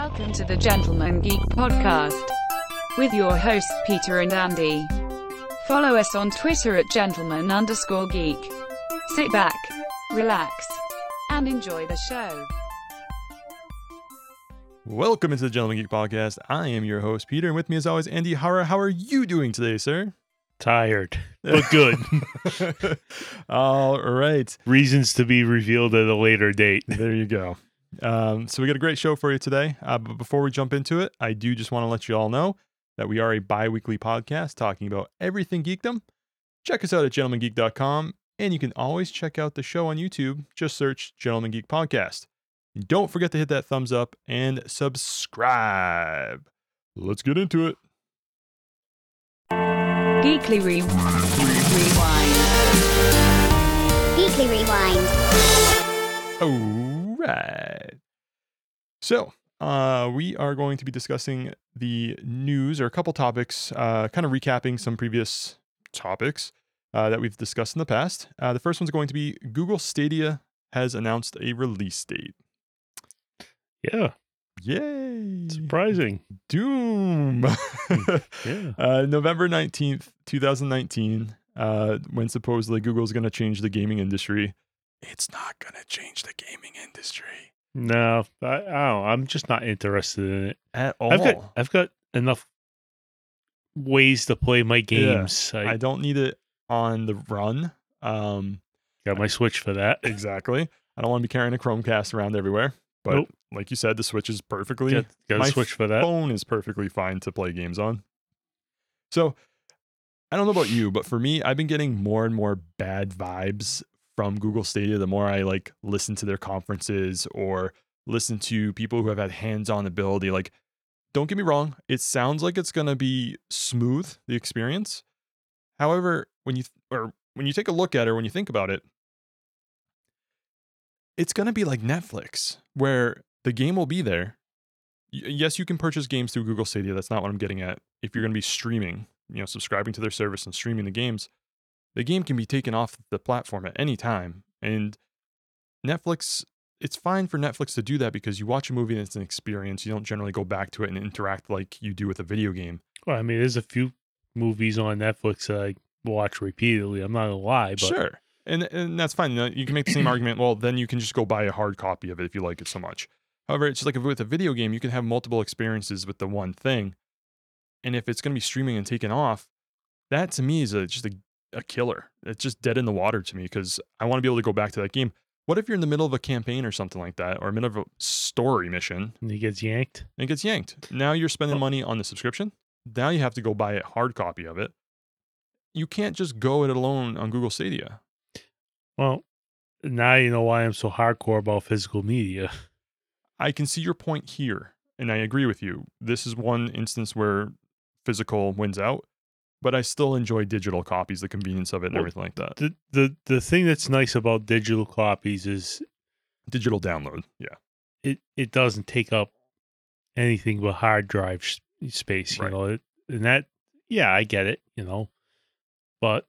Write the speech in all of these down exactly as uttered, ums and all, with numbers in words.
Welcome to the Gentleman Geek Podcast with your hosts Peter and Andy. Follow us on Twitter at gentleman underscore geek. Sit back, relax, and enjoy the show. Welcome to the Gentleman Geek Podcast. I am your host Peter, and with me as always Andy Hara. How are you doing today, sir? Tired, but good. All right. Reasons to be revealed at a later date. There you go. Um, so we got a great show for you today. Uh, but before we jump into it, I do just want to let you all know that we are a bi-weekly podcast talking about everything geekdom. Check us out at gentleman geek dot com, and you can always check out the show on YouTube. Just search Gentleman Geek Podcast. And don't forget to hit that thumbs up and subscribe. Let's get into it. Geekly Re- Rewind. Geekly Rewind. All right. So, uh, we are going to be discussing the news or a couple topics, uh, kind of recapping some previous topics uh, that we've discussed in the past. Uh, the first one's going to be Google Stadia has announced a release date. Yeah. Yay. Surprising. Doom. Yeah. Uh, November nineteenth, twenty nineteen, uh, when supposedly Google's going to change the gaming industry. It's not going to change the gaming industry. No, I, I don't know. I'm just not interested in it. At all. I've got I've got enough ways to play my games. I I don't need it on the run. Um, got my Switch for that. exactly. I don't want to be carrying a Chromecast around everywhere. But Nope. like you said, the Switch is perfectly... Got, got a my Switch for that. phone is perfectly fine to play games on. So, I don't know about you, but for me, I've been getting more and more bad vibes from Google Stadia the more I like listen to their conferences or listen to people who have had hands-on ability. Like, don't get me wrong, it sounds like it's going to be smooth, the experience. However, when you th- or when you take a look at it, or when you think about it, it's going to be like Netflix, where the game will be there. Y- yes, you can purchase games through Google Stadia. That's not what I'm getting at. If you're going to be streaming, you know, subscribing to their service and streaming the games, the game can be taken off the platform at any time. And Netflix, it's fine for Netflix to do that because you watch a movie and it's an experience. You don't generally go back to it and interact like you do with a video game. Well, I mean, there's a few movies on Netflix that I watch repeatedly. I'm not gonna lie, but Sure. And and that's fine. You know, you can make the same argument. Well, then you can just go buy a hard copy of it if you like it so much. However, it's just like with a video game, you can have multiple experiences with the one thing. And if it's going to be streaming and taken off, that to me is a, just a, a killer. It's just dead in the water to me because I want to be able to go back to that game. What if you're in the middle of a campaign or something like that, or in the middle of a story mission, and he gets yanked. and it gets yanked? Now you're spending Oh. money on the subscription. Now you have to go buy a hard copy of it. You can't just go it alone on Google Stadia. Well, now you know why I'm so hardcore about physical media. I can see your point here, and I agree with you. This is one instance where physical wins out, but I still enjoy digital copies, the convenience of it and Well, everything like that. The the the thing that's nice about digital copies is Digital download, yeah. it, it doesn't take up anything but hard drive s- space, you Right. know. It, and that, yeah, I get it, you know. But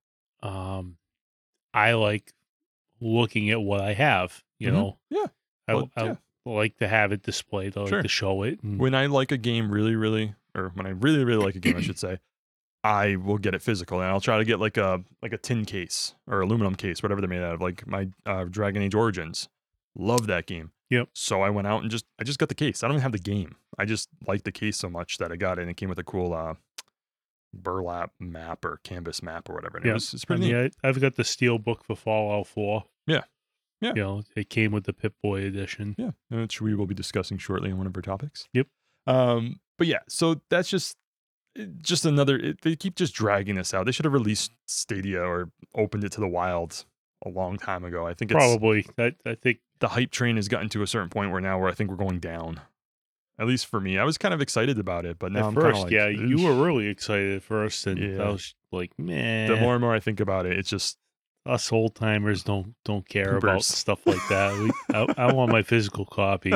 um, I like looking at what I have, you Mhm. know. Yeah. I, Well, I yeah. like to have it displayed. I like Sure. to show it. And, When I like a game really, really, or when I really, really like a game, I should say, I will get it physical, and I'll try to get like a like a tin case or aluminum case, whatever they're made out of. Like my uh, Dragon Age Origins, love that game. Yep. So I went out and just I just got the case. I don't even have the game. I just like the case so much that I got it, and it came with a cool uh, burlap map or canvas map or whatever. And Yeah. it was it's I pretty neat. mean, I, I've got the steel book for Fallout four. Yeah. Yeah. You know, it came with the Pip-Boy edition. Yeah, which we will be discussing shortly in one of our topics. Yep. Um, but yeah, so that's just just another. It, they keep just dragging this out. They should have released Stadia or opened it to the wild a long time ago. I think it's Probably. I, I think the hype train has gotten to a certain point where now where I think we're going down. At least for me, I was kind of excited about it, but now at I'm kind of first, like, yeah, you "Oof." were really excited at first, and Yeah. I was like, man, The more and more I think about it, it's just us old timers don't don't care about Poopers. stuff like that. We, I, I want my physical copy.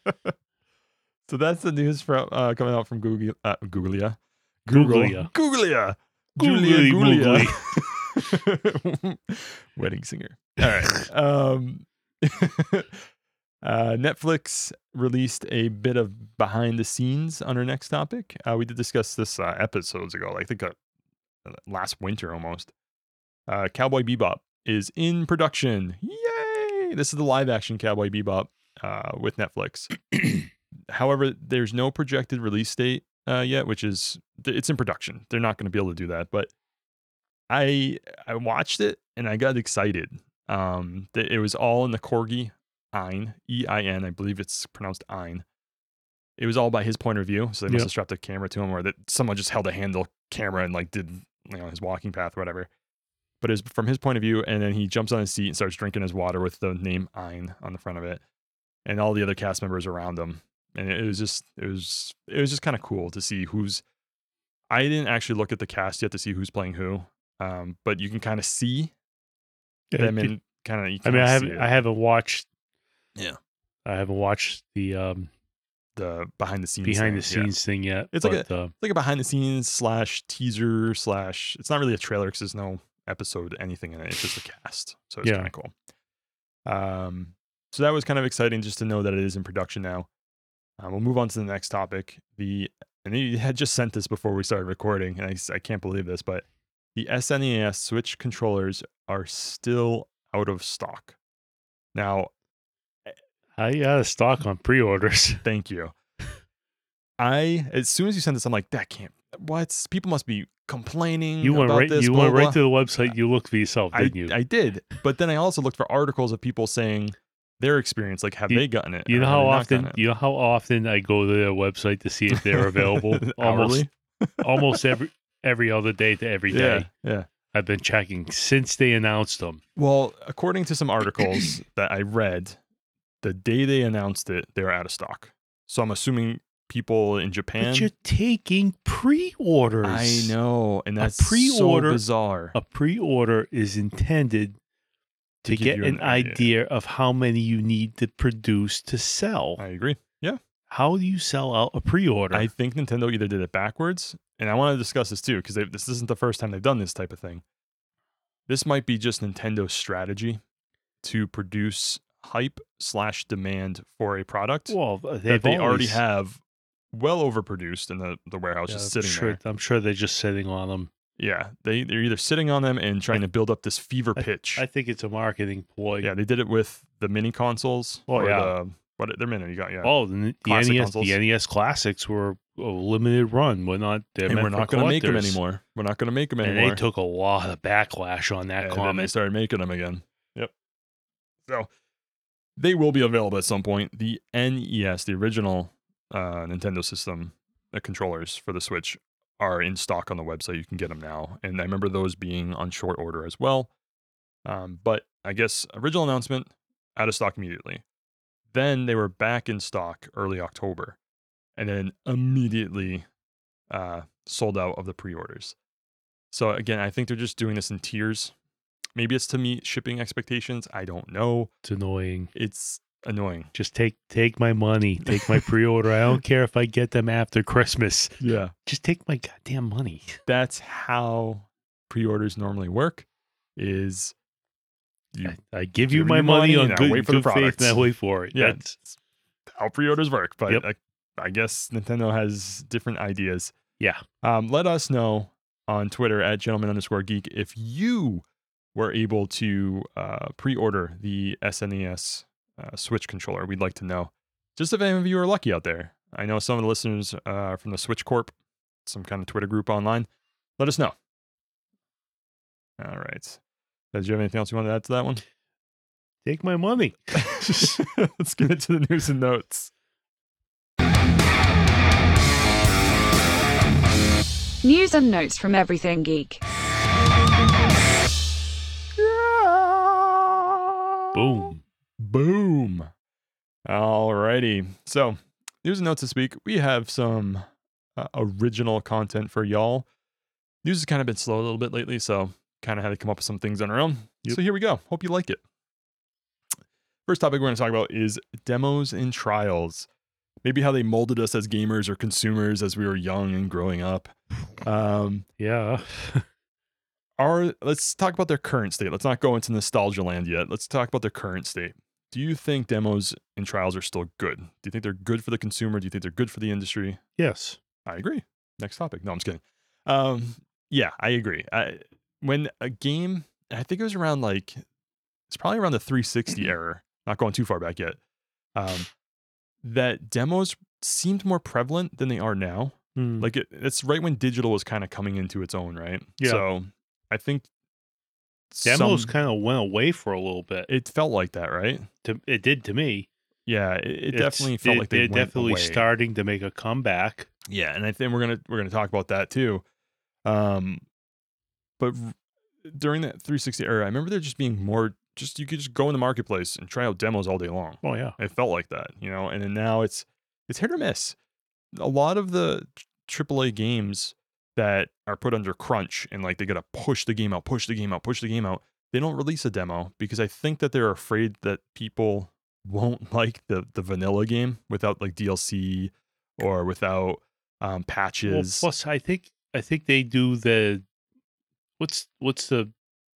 So that's the news from uh, coming out from Google, uh, Googlia, Google, Googlia. Googlia, Googly Julia Googlia, wedding singer. All right. Um, Uh, Netflix released a bit of behind the scenes on our next topic. Uh, we did discuss this uh, episodes ago, I think uh, last winter almost. Uh, Cowboy Bebop is in production. Yay! This is the live action Cowboy Bebop uh, with Netflix. However, there's no projected release date uh, yet, which is, it's in production. They're not going to be able to do that. But I I watched it and I got excited. Um, it was all in the Corgi Ein, E I N, I believe it's pronounced Ein. It was all by his point of view, so they must Yep. have strapped a camera to him, or that someone just held a handle camera and like did, you know, his walking path, or whatever. But it's from his point of view, and then he jumps on his seat and starts drinking his water with the name Ein on the front of it, and all the other cast members around him. And it was just, it was, it was just kind of cool to see who's. I didn't actually look at the cast yet to see who's playing who, um, but you can kind of see them Yeah, in kind of. I mean, I haven't I haven't watched. Yeah. I haven't watched the um, the behind the scenes behind the thing, yeah. scenes thing yet. It's like but, uh, It's like a behind the scenes slash teaser slash. It's not really a trailer because there's no episode anything in it. It's just a cast, so it's Yeah. kind of cool. Um, so that was kind of exciting just to know that it is in production now. Um, we'll move on to the next topic. The and he had just sent this before we started recording, and I, s- I can't believe this, but the S N E S Switch controllers are still out of stock. Now, I got a stock on pre-orders. thank you. I as soon as you sent this, I'm like, that can't. What? People must be complaining. You went about right. This, You blah, went blah. right to the website. You looked for yourself, I, didn't you? I did, but then I also looked for articles of people saying their experience. Like, have You- they gotten it? you or know have how they not often gotten it? you know how often I go to their website to see if they're available. almost Hourly? almost every every other day to every day. Yeah, yeah. I've been checking since they announced them. Well, according to some articles that I read, the day they announced it, they were out of stock. So I'm assuming people in Japan. But you're taking pre-orders. I know, and A that's pre-order- so bizarre. A pre-order is intended to, To give get you an, an idea. idea. of how many you need to produce to sell. I agree. Yeah. How do you sell out a pre-order? I think Nintendo either did it backwards, and I want to discuss this too because this isn't the first time they've done this type of thing. This might be just Nintendo's strategy to produce hype slash demand for a product well, that they've they already always- have well overproduced in the, the warehouse, Yeah, just I'm sitting sure, there. I'm sure they're just sitting on them. Yeah, they they're either sitting on them and trying to build up this fever pitch. I think it's a marketing ploy. yeah, they did it with the mini consoles. Oh, or yeah. the, what they're mini you got? Yeah, Oh, the, the Classic N E S, consoles. the N E S classics were a limited run. We're not. They're and meant we're for not going to make them collectors. anymore. We're not going to make them And anymore. they took a lot of backlash on that and then they comment. started making them again. Yep. So they will be available at some point. The N E S, the original uh, Nintendo system, the controllers for the Switch are in stock on the website. You can get them now, and I remember those being on short order as well. Um, but I guess original announcement out of stock immediately. Then they were back in stock early October, and then immediately uh, sold out of the pre-orders. So again, I think they're just doing this in tiers. Maybe it's to meet shipping expectations. I don't know. It's annoying. It's annoying. Just take take my money. Take my pre-order. I don't care if I get them after Christmas. Yeah. Just take my goddamn money. That's how pre-orders normally work. Is you I, I give give you me my money, money on and I good, wait for the good faith products. and I wait for it. Yeah. That's, how pre-orders work, but Yep. I, I guess Nintendo has different ideas. yeah. Um, let us know on Twitter at gentleman underscore geek if you were able to uh, pre-order the S N E S uh, Switch controller. We'd like to know. Just if any of you are lucky out there. I know some of the listeners uh, are from the Switch Corp, some kind of Twitter group online. Let us know. All right. Did you have anything else you want to add to that one? Take my money. Let's get into the news and notes. News and notes from Everything Geek. Boom. Boom. Alrighty. So, news and notes this week. We have some uh, original content for y'all. News has kind of been slow a little bit lately, so kind of had to come up with some things on our own. Yep. So here we go. Hope you like it. First topic we're going to talk about is demos and trials. Maybe how they molded us as gamers or consumers as we were young and growing up. Um, Yeah. Our, let's talk about their current state. Let's not go into nostalgia land yet. Let's talk about their current state. do you think demos and trials are still good? Do you think they're good for the consumer? Do you think they're good for the industry? Yes. I agree. Next topic. No, I'm just kidding. Um, yeah, I agree. I, when a game, I think it was around like, it's probably around the three sixty era, not going too far back yet, um, that demos seemed more prevalent than they are now. Mm. Like it, it's right when digital was kind of coming into its own, right? Yeah. So I think Demos some- kind of went away for a little bit. it felt like that, right? To, it did to me. Yeah, it, it It's- definitely felt they, like they they're went definitely away. starting to make a comeback. Yeah, and I think we're gonna we're gonna talk about that too. Um, but r- during that three sixty era, I remember there just being more. Just you could just go in the marketplace and try out demos all day long. Oh yeah. It felt like that, you know. And then now it's it's hit or miss. A lot of the triple A games that are put under crunch and like they gotta push the game out, push the game out, push the game out. They don't release a demo because I think that they're afraid that people won't like the the vanilla game without like D L C or without um, Well, patches. plus, I think I think they do the what's what's the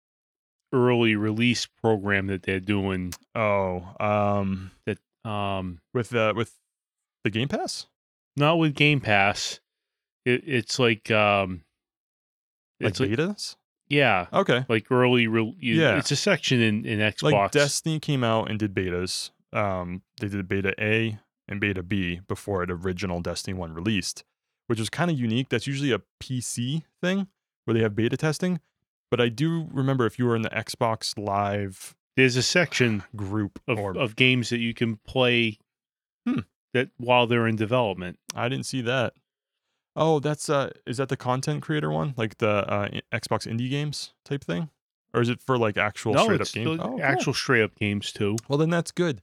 early release program that they're doing oh, um, that um with uh, with the Game Pass, not with Game Pass. It, it's like um like it's like betas. yeah, Okay, like early re- you, Yeah. it's a section in in Xbox. like Destiny came out and did betas. Um, they did beta A and beta B before the original Destiny one released, which was kind of unique. That's usually a P C thing where they have beta testing. But I do remember if you were in the Xbox Live There's a section group of, or of games that you can play Hmm. that while they're in development. I didn't see that. Oh, that's uh is that the content creator one? Like the uh, i- Xbox indie games type thing? Or is it for like actual no, straight it's up games? the Oh, cool. actual straight up games too. Well, then that's good.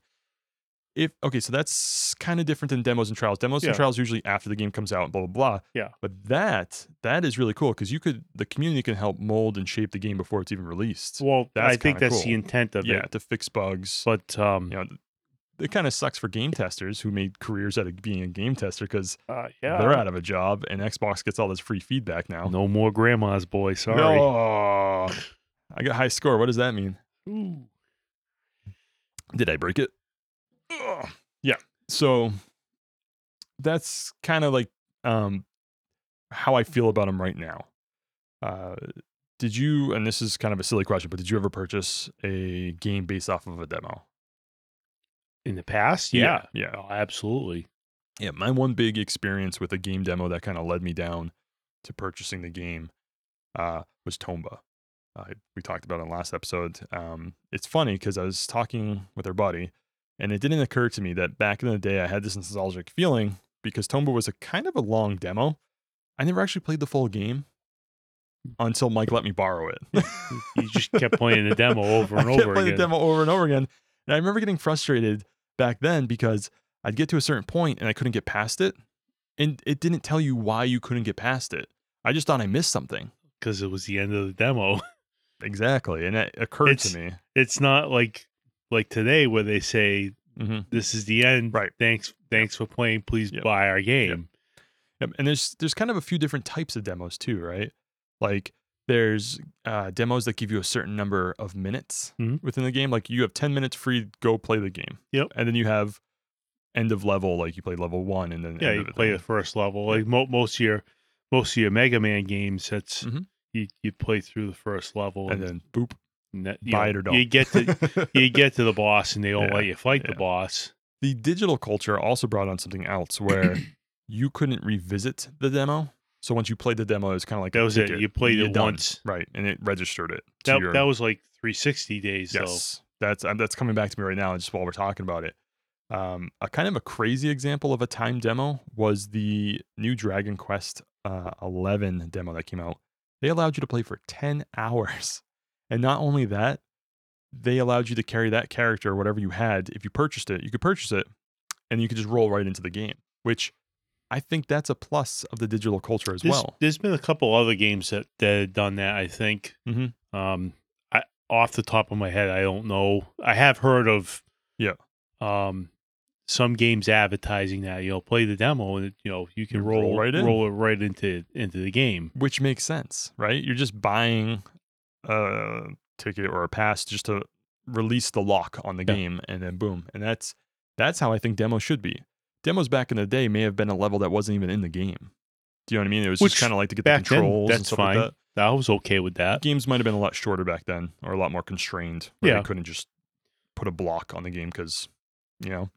If okay, so that's kind of different than demos and trials. Demos Yeah. and trials usually after the game comes out, and blah blah blah. Yeah. But that that is really cool because you could the community can help mold and shape the game before it's even released. Well, That's I think kinda that's the cool. intent of Yeah, it. to fix bugs. But um, You know, it kind of sucks for game testers who made careers out of being a game tester because uh, yeah, they're out of a job and Xbox gets all this free feedback now. no more grandma's boy. Sorry. No. I got a high score. What does that mean? Ooh. Did I break it? Ugh. Yeah. So that's kind of like um, how I feel about them right now. Uh, did you, and this is kind of a silly question, but did you ever purchase a game based off of a demo? In the past, Yeah, yeah, yeah. Oh, absolutely. Yeah, my one big experience with a game demo that kind of led me down to purchasing the game uh, was Tomba. Uh, we talked about it in the last episode. Um, it's funny because I was talking with our buddy, and it didn't occur to me that back in the day I had this nostalgic feeling because Tomba was a kind of a long demo. I never actually played the full game until Mike let me borrow it. You just kept playing the demo over and I kept over playing again. the demo over and over again. And I remember getting frustrated back then because I'd get to a certain point and I couldn't get past it. And it didn't tell you why you couldn't get past it. I just thought I missed something. Because it was the end of the demo. Exactly. And it occurred It's- to me. It's not like like today where they say hmm this is the end. Right. Thanks. Thanks for playing. Please Yep. buy our game. Yep. And there's there's kind of a few different types of demos too, right? Like there's uh, demos that give you a certain number of minutes Mhm. within the game. Like you have ten minutes free, go play the game. Yep. And then you have end of level, like you play level one and then Yeah, end you of it play then. the first level. Like mo- most of your most of your Mega Man games, that's Mhm. you you play through the first level and then boop, and that, you buy know, it or don't. You get to you get to the boss and they don't Yeah, let you fight the yeah. boss. The digital culture also brought on something else where you couldn't revisit the demo. So once you played the demo, it was kind of like That a was it. ticket. You played You're it done. once. right? And it registered it. To That your, that was like three sixty days though. yes, that's um, that's coming back to me right now. Just while we're talking about it, um, a kind of a crazy example of a time demo was the new Dragon Quest uh, eleven demo that came out. They allowed you to play for ten hours, and not only that, they allowed you to carry that character, whatever you had. If you purchased it, you could purchase it, and you could just roll right into the game, which I think that's a plus of the digital culture as There's, well. there's been a couple other games that, that have done that, I think. Mhm. Um, I off the top of my head, I don't know. I have heard of Yeah. um, some games advertising that, you know, play the demo and, you know, you can You roll, roll right in. roll it right into into the game. Which makes sense, right? You're just buying a ticket or a pass just to release the lock on the Yeah. game, and then boom. And that's that's how I think demos should be. Demos back in the day may have been a level that wasn't even in the game. Do you know what I mean? It was Which, just kind of like to get the back then, controls and that's stuff fine. like that. I was okay with that. Games might have been a lot shorter back then, or a lot more constrained. Where Yeah. they couldn't just put a block on the game because, you know.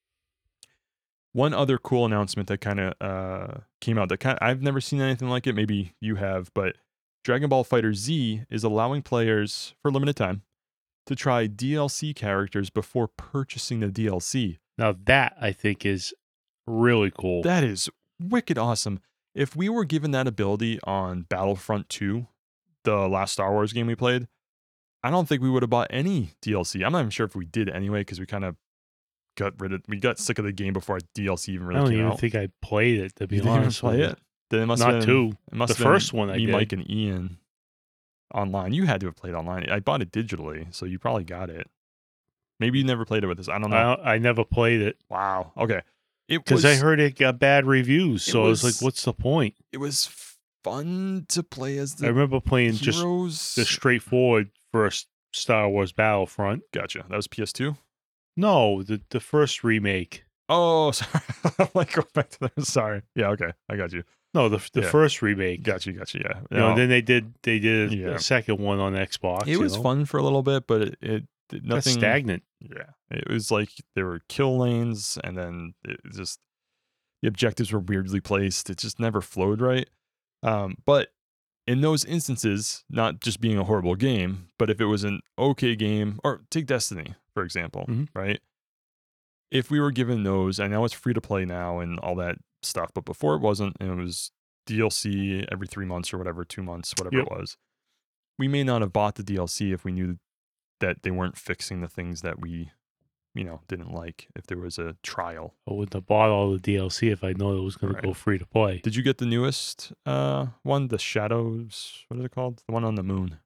One other cool announcement that kind of uh, came out that kind I've never seen anything like it. Maybe you have, but Dragon Ball Fighter Z is allowing players for a limited time to try D L C characters before purchasing the D L C. Now that I think is really cool. That is wicked awesome. If we were given that ability on Battlefront two, the last Star Wars game we played, I don't think we would have bought any D L C. I'm not even sure if we did anyway, because we kind of got rid of, we got sick of the game before D L C even I really don't came even out. think I played it, to be You didn't even honest. play with it? Then it must Not have been, two. It must The have been first one I me, did. Mike, and Ian online. You had to have played online. I bought it digitally, so you probably got it. Maybe you never played it with us. I don't know. I, I never played it Wow. Okay. It because was, I heard it got bad reviews. it So I was was- like, "What's the point?" it was fun to play as I the remember playing just heroes. the straightforward first Star Wars Battlefront. Gotcha. That was P S two. No, the the first remake. Oh, sorry. I'm like going back to that. Sorry. Yeah. Okay. I got you. No, the the Yeah. first remake. Got you. Got you. Yeah. You know, No, then they did they did a, Yeah. a second one on Xbox. it you was know? fun for a little bit, but it, it did Got nothing. stagnant. Yeah. It was like there were kill lanes, and then it just the objectives were weirdly placed. It just never flowed right. Um, but in those instances, not just being a horrible game, but if it was an okay game, or take Destiny, for example, Mhm. right? If we were given those, I know it's free to play now and all that stuff, but before it wasn't, and it was D L C every three months or whatever, two months, whatever Yep. it was. We may not have bought the D L C if we knew that they weren't fixing the things that we, you know, didn't like, if there was a trial. I wouldn't have bought all the D L C if I know it was going Right. to go free to play. Did you get the newest uh, one, the Shadows? What is it called? The one on the moon.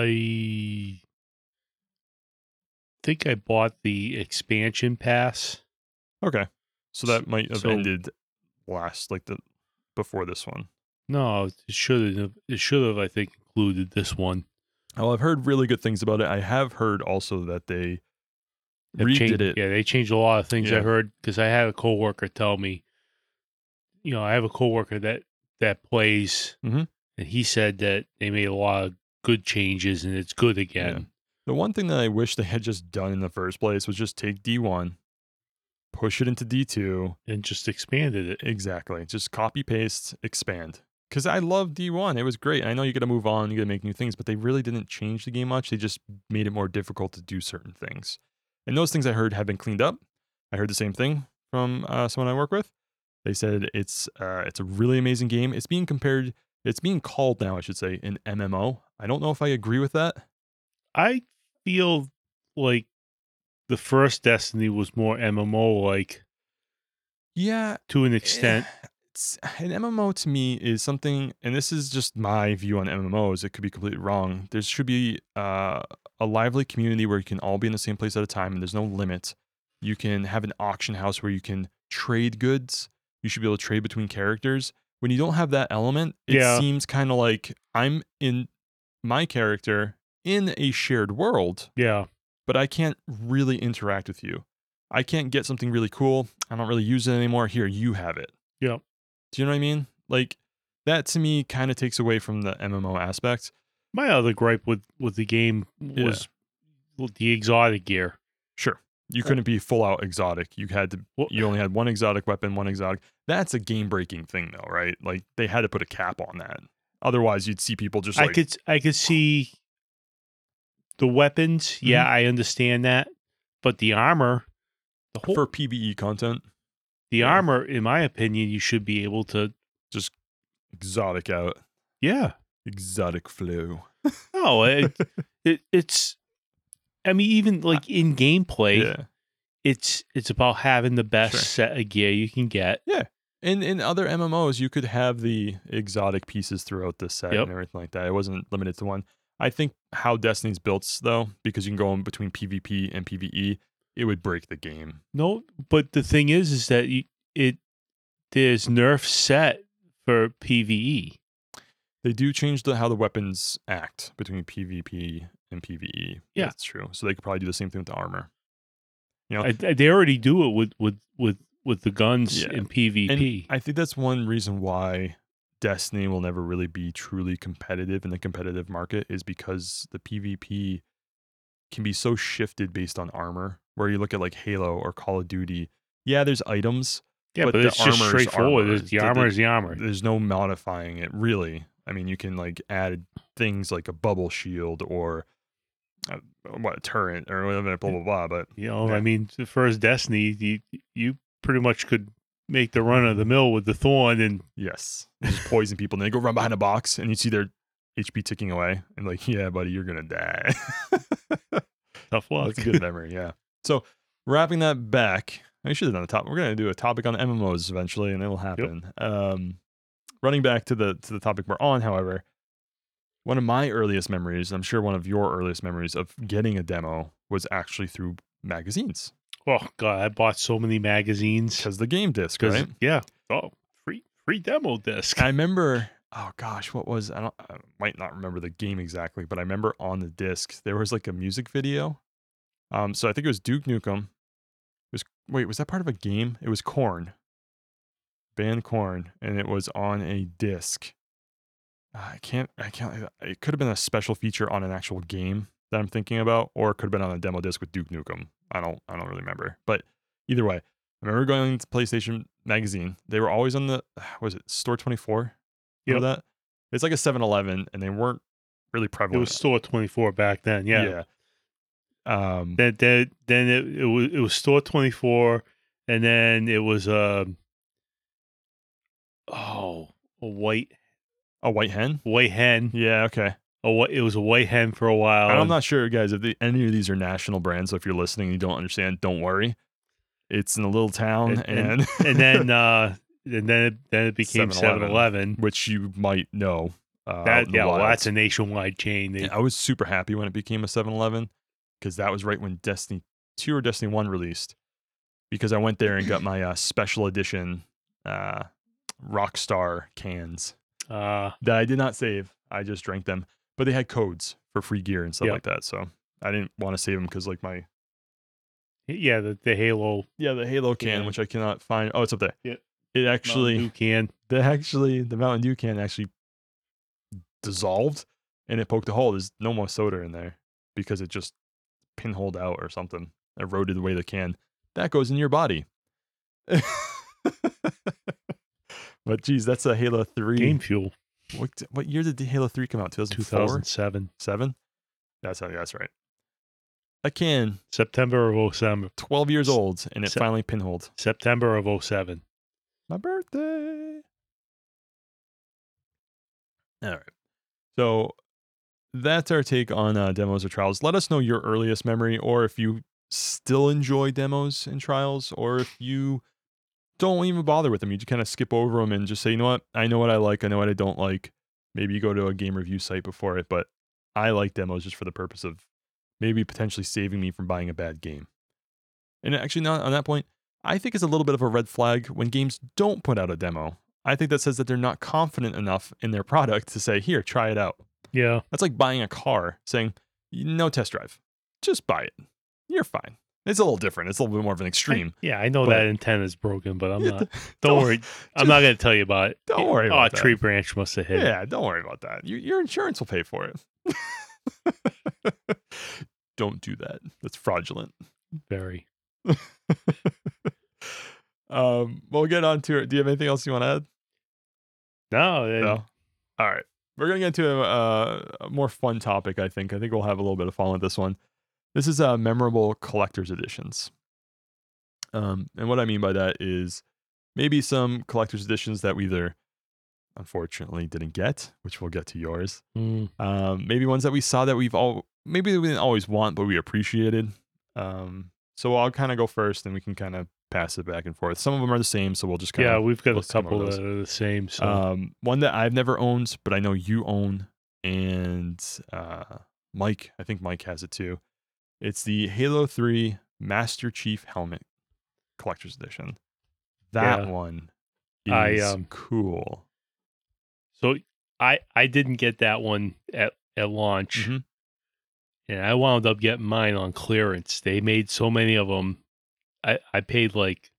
I think I bought the expansion pass. Okay, so that might have So- ended last, like the before this one. No, it should have. It should have. I think included this one. Well, I've heard really good things about it. I have heard also that they Have redid changed- it. Yeah, they changed a lot of things. I Yeah. heard because I had a coworker tell me. You know, I have a coworker that that plays, Mhm. and he said that they made a lot of good changes, and it's good again. The one thing that I wish they had just done in the first place was just take D one, push it into D two. And just expanded it. Exactly. Just copy, paste, expand. Because I love D one. It was great. I know you got to move on, you got to make new things, but they really didn't change the game much. They just made it more difficult to do certain things. And those things I heard have been cleaned up. I heard the same thing from uh, someone I work with. They said it's uh, it's a really amazing game. It's being compared, it's being called now, I should say, an M M O. I don't know if I agree with that. I feel like the first Destiny was more M M O like Yeah, to an extent. It's, an M M O to me is something, and this is just my view on M M Os. It could be completely wrong. There should be uh, a lively community where you can all be in the same place at a time, and there's no limit. You can have an auction house where you can trade goods. You should be able to trade between characters. When you don't have that element, it Yeah. seems kind of like I'm in my character in a shared world, Yeah. but I can't really interact with you. I can't get something really cool. I don't really use it anymore. Here, you have it. Yep. Do you know what I mean? Like, that to me kind of takes away from the M M O aspect. My other gripe with, with the game Yeah. was with the exotic gear. Sure. You couldn't be full out exotic. You had to, Well, you only had one exotic weapon, one exotic. That's a game breaking thing, though, right? Like, they had to put a cap on that. Otherwise, you'd see people just I like, could I could see the weapons. Yeah, Mm-hmm. I understand that, but the armor, the whole for PvE content, the yeah. armor, in my opinion, you should be able to. exotic out. Yeah. Exotic flow. No, it, it it's. I mean, even like in gameplay, Yeah. it's it's about having the best Sure. set of gear you can get. In in other M M Os, you could have the exotic pieces throughout the set Yep. and everything like that. It wasn't limited to one. I think how Destiny's built, though, because you can go in between PvP and PvE, it would break the game. No, but the thing is, is that you, it there's nerf set for PvE. They do change the how the weapons act between PvP in PvE. Yeah. That's true. So they could probably do the same thing with the armor. You know, I, I- they already do it with with with with the guns Yeah. in PvP. and I think that's one reason why Destiny will never really be truly competitive in the competitive market is because the PvP can be so shifted based on armor. Where you look at like Halo or Call of Duty, yeah, there's items. yeah, but but, the it's just armor is straightforward. armor. It's the The- armor the- is the armor. There's no modifying it really. I mean, you can like add things like a bubble shield or a, what a turret or whatever, blah blah blah. But You know, Yeah. I mean, the first Destiny, you you pretty much could make the run of the mill with the Thorn, and yes, you just poison people and they go run behind a box and you see their H P ticking away and like, yeah, buddy, you're gonna die. tough luck. That's a good memory, yeah. So wrapping that back, I should have done a top. We're gonna do a topic on M M Os eventually, and it will happen. Um, running back to the to the topic we're on, however, one of my earliest memories, I'm sure one of your earliest memories of getting a demo was actually through magazines Oh God, I bought so many magazines. because the game disc, 'Cause, right? yeah, oh, free free demo disc. I remember. Oh gosh, what was I don't I might not remember the game exactly, but I remember on the disc there was like a music video. Um, so I think it was Duke Nukem. It was wait, was that part of a game? It was Korn, band Korn, and it was on a disc. Uh, I can't, I can't. It could have been a special feature on an actual game that I'm thinking about, or it could have been on a demo disc with Duke Nukem. I don't, I don't really remember. But either way, I remember going to PlayStation Magazine. They were always on the, was it Store twenty-four? Remember that? It's like a seven eleven, and they weren't really It prevalent. was Store twenty-four back then. Yeah. yeah. Um, Then then then it, it was it was Store twenty-four, and then it was um oh a white a white hen. white hen. Yeah. Okay. A whi- it was a white hen for a while. And I'm and- not sure, guys, if the, any of these are national brands. So if you're listening and you don't understand, don't worry. It's in a little town, And- and and, and then uh and then it, then it became seven eleven. which you might know. Uh, out That in the yeah, well, wilds. that's a nationwide chain. They, Yeah, I was super happy when it became a seven eleven because that was right when Destiny two or Destiny one released. Because I went there and got my uh, special edition uh, Rockstar cans uh that I did not save. I just drank them, but they had codes for free gear and stuff Yep. like that. So I didn't want to save them because like my yeah the, the Halo yeah the Halo can, Yeah. which I cannot find. Oh, it's up there. Yeah. It actually Mountain Dew can. the actually the Mountain Dew can actually dissolved and it poked a hole. There's no more soda in there because it just pinholed out or something, eroded away the can. That goes in your body. But geez, that's a Halo three. Game Fuel What, what year did the Halo three come out? two thousand two four? thousand seven Seven? That's how, that's right. That can, September of oh seven twelve years old, and it Se- finally pinholed. September of oh seven. My birthday. All right. So that's our take on uh, demos or trials. Let us know your earliest memory, or if you still enjoy demos and trials, or if you don't even bother with them. You just kind of skip over them and just say, you know what? I know what I like. I know what I don't like. Maybe you go to a game review site before it, but I like demos just for the purpose of maybe potentially saving me from buying a bad game. And actually, not on that point, I think it's a little bit of a red flag when games don't put out a demo. I think that says that they're not confident enough in their product to say, here, try it out. Yeah. That's like buying a car, saying, no test drive, just buy it. You're fine. It's a little different. It's a little bit more of an extreme. I, yeah, I know But- that antenna's broken, but I'm Yeah, not. th- Don't, worry. I'm not going to tell you about it. don't worry Oh, about a that. tree branch must have hit it. Yeah, don't worry about that. You, your insurance will pay for it. Don't do that. That's fraudulent. Very. um, we'll get on to it. Do you have anything else you want to add? No, it- No. All right. We're going to get to a, a more fun topic, I think. I think we'll have a little bit of fun with this one. This is uh, memorable collector's editions. Um, and what I mean by that is maybe some collector's editions that we either unfortunately didn't get, which we'll get to yours. Mm, Um, maybe ones that we saw that we've all, maybe we didn't always want, but we appreciated. Um, so I'll kind of go first and we can kind of pass it back and forth. Some of them are the same, so we'll just kind yeah, of we've got a let's come over couple those. that are the same. So Um, one that I've never owned, but I know you own, and uh, Mike, I think Mike has it too. It's the Halo three Master Chief Helmet Collector's Edition. That Yeah. one I, is um, cool. so I I didn't get that one at at launch, Mhm. and I wound up getting mine on clearance. They made so many of them. I, I paid like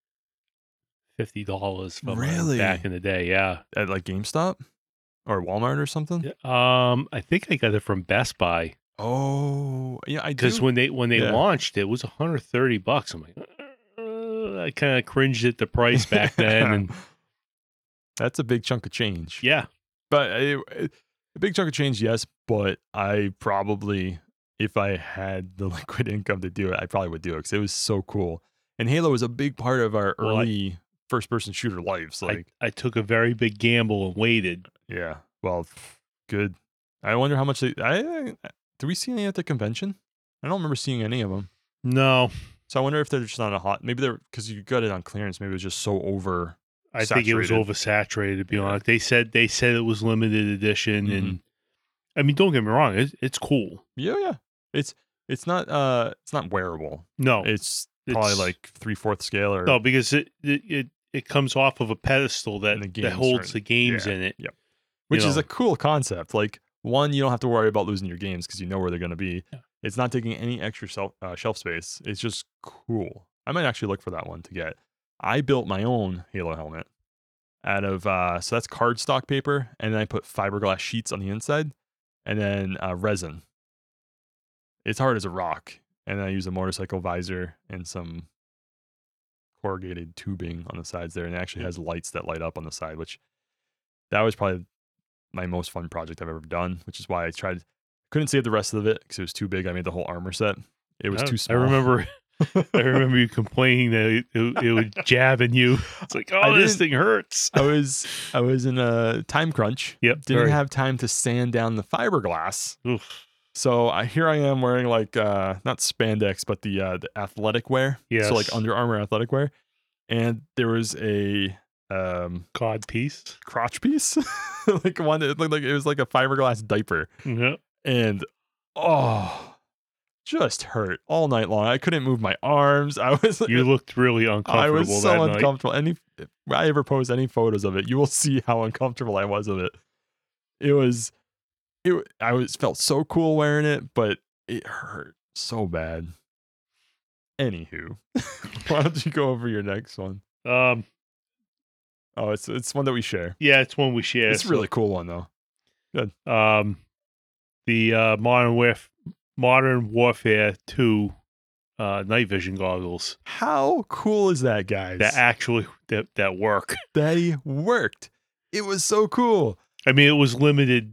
fifty dollars for Really? mine back in the day. Yeah. At like GameStop or Walmart or something. Um, I think I got it from Best Buy Oh, yeah, I do. because when they when they Yeah. launched, it was one hundred thirty bucks. I'm like, uh, I kind of cringed at the price back then, and That's a big chunk of change. yeah, But it, it- a big chunk of change, yes. But I probably, if I had the liquid income to do it, I probably would do it because it was so cool. And Halo was a big part of our Well, I- early first-person shooter lives. Like, I, I took a very big gamble and waited. yeah, well, good. I wonder how much they. I, I do we see any at the convention? I don't remember seeing any of them. No, So I wonder if they're just not a hot. Maybe they're because you got it on clearance. Maybe it was just so over. I think it was Saturated. oversaturated. To be Yeah. honest, they said they said it was limited edition, and I mean, don't get me wrong, it, it's cool. Yeah, yeah. It's it's not uh it's not wearable. No, It's probably It's- like three fourths scale or no, because it, it it it comes off of a pedestal that And the that games holds are- the games yeah, in it. yep. which you is know. a cool concept. Like one, you don't have to worry about losing your games because you know where they're going to be. Yeah. It's not taking any extra shelf uh, shelf space. It's just cool. I might actually look for that one to get. I built my own Halo helmet out of uh so that's cardstock paper, and then I put fiberglass sheets on the inside, and then uh, resin. It's hard as a rock, and then I use a motorcycle visor and some corrugated tubing on the sides there, and it actually has lights that light up on the side, which that was probably my most fun project I've ever done, which is why I tried couldn't save the rest of it because it was too big. I made the whole armor set. It was I, too small. I remember, I remember you complaining that it, it, it would jab in you. It's like, I oh, this didn't- thing hurts. I was I was in a time crunch. Yep, Didn't very- have time to sand down the fiberglass. Oof. So I, here I am wearing like uh not spandex but the uh the athletic wear. Yes. So like Under Armour athletic wear. And there was a um God piece. crotch piece. like one it looked like it was like a fiberglass diaper. Yeah. And oh, just hurt all night long. I couldn't move my arms. I was You looked really I uncomfortable was so that night. uncomfortable. Any if I ever post any photos of it, you will see how uncomfortable I was with it. It was, it. I was felt so cool wearing it, but it hurt so bad. Anywho, why don't you go over your next one? Um, Oh, it's it's one that we share. yeah, it's one we share. It's a so, really cool one though. um, the uh, modern warf- modern warfare two uh, night vision goggles How cool is that, guys? that actually that that work. They worked. It was so cool. I mean, it was limited.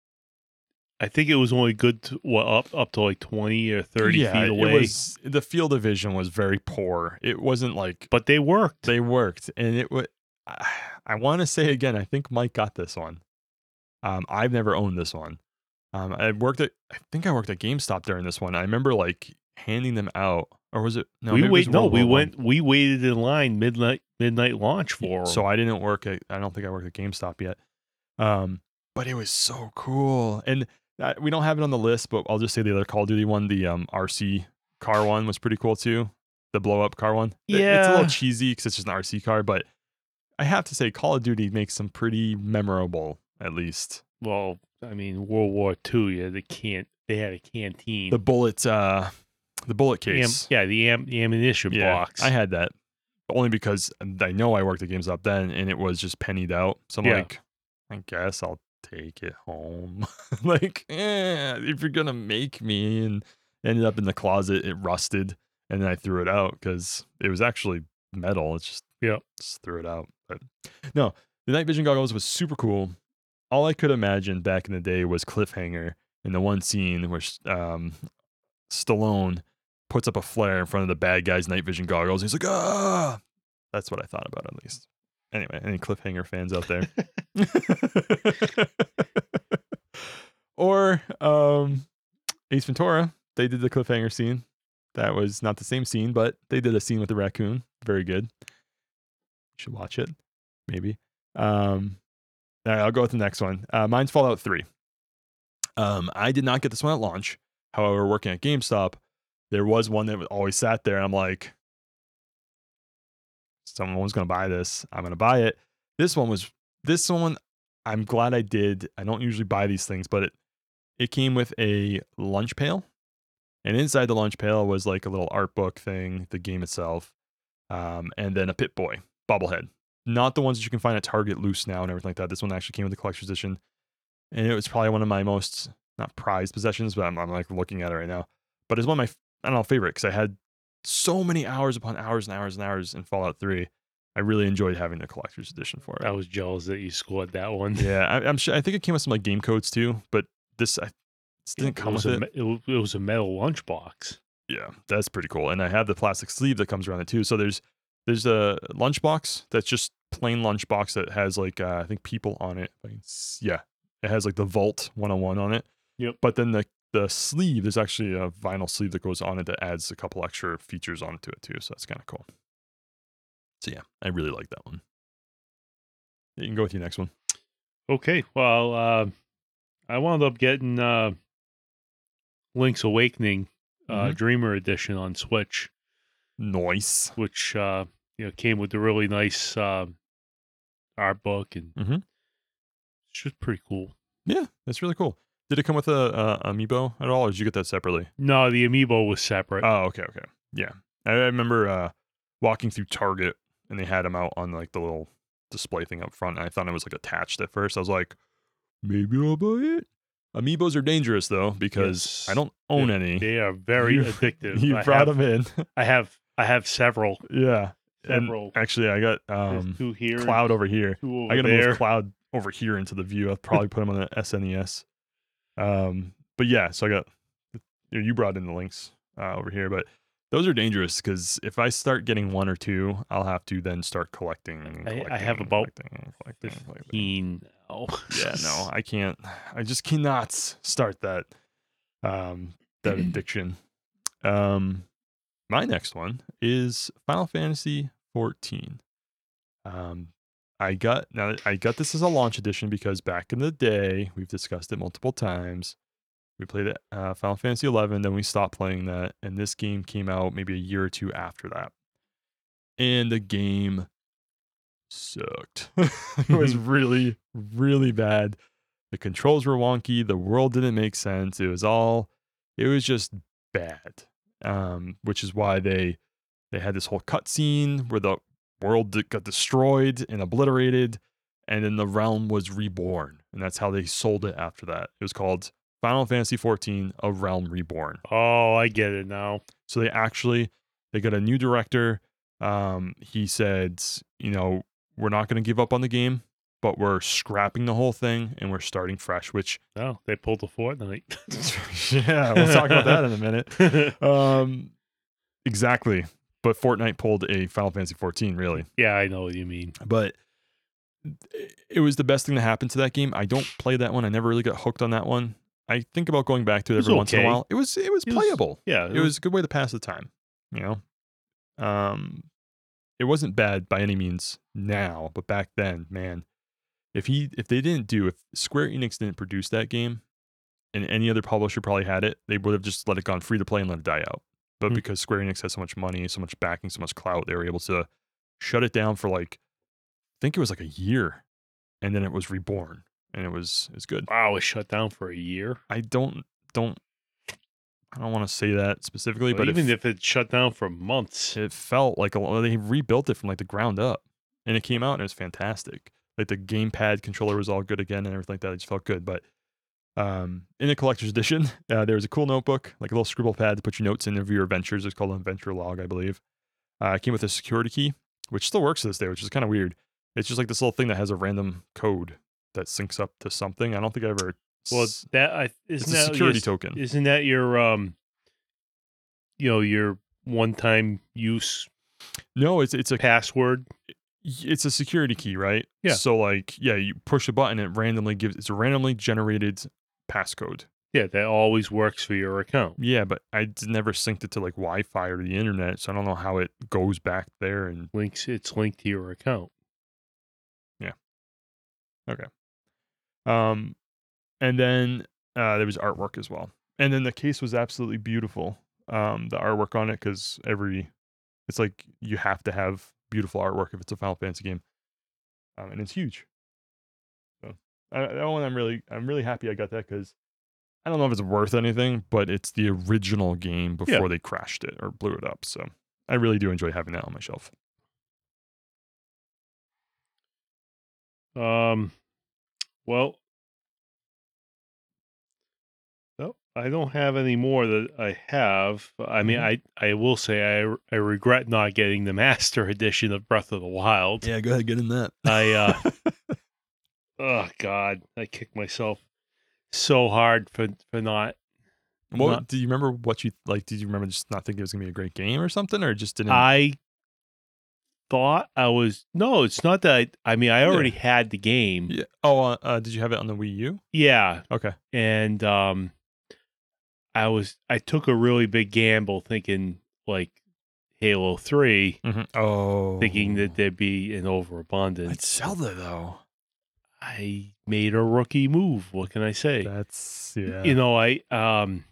I think it was only good to, what up up to like twenty or thirty yeah, feet away, It was, the field of vision was very poor. It wasn't like but they worked. they worked, and it was. I, I want to say again. I think Mike got this one. Um, I've never owned this one. Um, I worked at. I think I worked at GameStop during this one. I remember like handing them out, or was it? No, we maybe it wait. was No, World we War went. We waited in line midnight midnight launch for. 'em. So I didn't work at. I don't think I worked at GameStop yet. Um, but it was so cool, and uh, we don't have it on the list. But I'll just say the other Call of Duty one, the um R C car one, was pretty cool too. The blow up car one. It- it's a little Yeah. cheesy because it's just an R C car, but I have to say Call of Duty makes them pretty memorable, at least. well, I mean, World War Two. Yeah, they can't. They had a canteen. The bullet, uh, the bullet Am- case. yeah, the, am- the ammunition Yeah, box. I had that only because I know I worked at GameStop then, and it was just pennied out. So I'm Yeah. like, I guess I'll take it home. like, eh, if you're gonna make me, and ended up in the closet. It rusted, and then I threw it out because it was actually metal. It's just Yep. just threw it out. But no, the night vision goggles was super cool. All I could imagine back in the day was Cliffhanger in the one scene where um, Stallone puts up a flare in front of the bad guy's night vision goggles. He's like, ah! That's what I thought about, at least. Anyway, any Cliffhanger fans out there? Or um, Ace Ventura, they did the Cliffhanger scene. That was not the same scene, but they did a scene with the raccoon. Very good. You should watch it, maybe. Um, all right, I'll go with the next one. Uh, mine's Fallout three. Um, I did not get this one at launch. However, working at GameStop, there was one that always sat there, and I'm like, someone's going to buy this. I'm going to buy it. This one was, this one, I'm glad I did. I don't usually buy these things, but it, it came with a lunch pail, and inside the lunch pail was like a little art book thing, the game itself, um, and then a Pip-Boy bobblehead. Not the ones that you can find at Target loose now and everything like that. This one actually came with the collector's edition, and it was probably one of my most, not prized possessions, but I'm, I'm like looking at it right now. But it's one of my, I don't know, favorite, because I had so many hours upon hours and hours and hours in Fallout three. I really enjoyed having the collector's edition for it. I was jealous that you scored that one. Yeah, I, I'm sure. I think it came with some like game codes too, but this, I, this didn't come it was with a, it. me- It was, it was a metal lunchbox. Yeah, that's pretty cool. And I have the plastic sleeve that comes around it too. So there's there's a lunchbox that's just plain lunchbox that has like uh, I think people on it. Like, it's- yeah, it has like the Vault one oh one on it. Yep. But then the the sleeve, there's actually a vinyl sleeve that goes on it that adds a couple extra features onto it too. So that's kind of cool. So yeah, I really like that one. You can go with your next one. Okay, well, uh, I wound up getting uh, Link's Awakening uh, Mhm. Dreamer Edition on Switch, Nice. which uh, you know came with a really nice uh, art book, and Mhm. it's just pretty cool. Yeah, that's really cool. Did it come with a, a amiibo at all, or did you get that separately? No, the amiibo was separate. Oh, okay, okay. Yeah. I, I remember uh, walking through Target and they had them out on like the little display thing up front. And I thought it was like attached at first. I was like, maybe I'll buy it. Amiibos are dangerous though, because Yes. I don't own They- any. They are very You- addictive. You I brought have, them in. I have I have several. Yeah. And Several. actually, I got There's um, two here, and Cloud over here. two over I got to there. move Cloud over here into the view. I'll probably put him on the S N E S. Um, but yeah, so I got, you know, you brought in the links uh, over here, but those are dangerous because if I start getting one or two, I'll have to then start collecting. And I- I collecting have and about collecting and collecting and collecting. fifteen now. Yeah, no, I can't. I just cannot start that um, that addiction. Um, my next one is Final Fantasy fourteen. Um, I got now. I got this as a launch edition because back in the day, we've discussed it multiple times. We played it, uh, Final Fantasy eleven, then we stopped playing that, and this game came out maybe a year or two after that. And the game sucked. It was really, really bad. The controls were wonky. The world didn't make sense. It was all, it was just bad. Um, which is why they they had this whole cutscene where the world d- got destroyed and obliterated, and then the realm was reborn, and that's how they sold it after that. It was called Final Fantasy fourteen: A Realm Reborn. Oh, I get it now. So they actually they got a new director. Um, he said, you know, we're not going to give up on the game, but we're scrapping the whole thing and we're starting fresh. Which, No, they pulled a Fortnite. yeah, we'll talk about that in a minute. Um, exactly. But Fortnite pulled a Final Fantasy fourteen, really. Yeah, I know what you mean. But it was the best thing to happen to that game. I don't play that one. I never really got hooked on that one. I think about going back to it It was every once in a okay. while. It was it was It was- playable. Yeah, It was a good way to pass the time, you know. Um, it wasn't bad by any means now, but back then, man, if he if they didn't do if Square Enix didn't produce that game, and any other publisher probably had it, they would have just let it gone free to play and let it die out. But Hmm. because Square Enix has so much money, so much backing, so much clout, they were able to shut it down for like I think it was like a year, and then it was reborn, and it was it's good. Wow, it was shut down for a year. I don't don't I don't want to say that specifically, But but even it, if it's shut down for months, it felt like a, lot- they rebuilt it from like the ground up, and it came out and it was fantastic. Like the gamepad controller was all good again and everything like that. It just felt good. But um, in the collector's edition, uh, there was a cool notebook, like a little scribble pad to put your notes in of your adventures. It's called an adventure log, I believe. Uh, it came with a security key, which still works to this day, which is kind of weird. It's just like this little thing that has a random code that syncs up to something. I don't think I ever. well, s- that I it's isn't a that security yes- token. Isn't that your um, you know, your one-time use No, it's it's a password? it's a security key, right? Yeah. So like, yeah, you push a button, it randomly gives. It's a randomly generated passcode. Yeah, that always works for your account. Yeah, but I d- never synced it to like Wi-Fi or the internet, so I don't know how it goes back there. And Links, it's linked to your account. um, and then uh, there was artwork as well, and then the case was absolutely beautiful. Um, the artwork on it, because every, it's like you have to have beautiful artwork if it's a Final Fantasy game, um, and it's huge. So I, that one I'm really I'm really happy I got that because I don't know if it's worth anything, but it's the original game before Yeah. they crashed it or blew it up. So I really do enjoy having that on my shelf. Um, well, no, I don't have any more that I have. I mean, Mhm. I I will say I I regret not getting the Master Edition of Breath of the Wild. Yeah, go ahead, get in that. I uh, oh God, I kicked myself so hard for for not. what not do you remember? What you like? Did you remember just not thinking it was gonna be a great game or something, or just didn't? I thought I was no. It's not that. I, I mean, I already had the game. yeah. Oh, uh, uh, did you have it on the Wii U? Yeah, Okay. and um, I was I took a really big gamble, thinking like Halo three, Mhm. Oh, thinking that there'd be an overabundance. it's Zelda though. I made a rookie move. What can I say? That's yeah. You know, I um,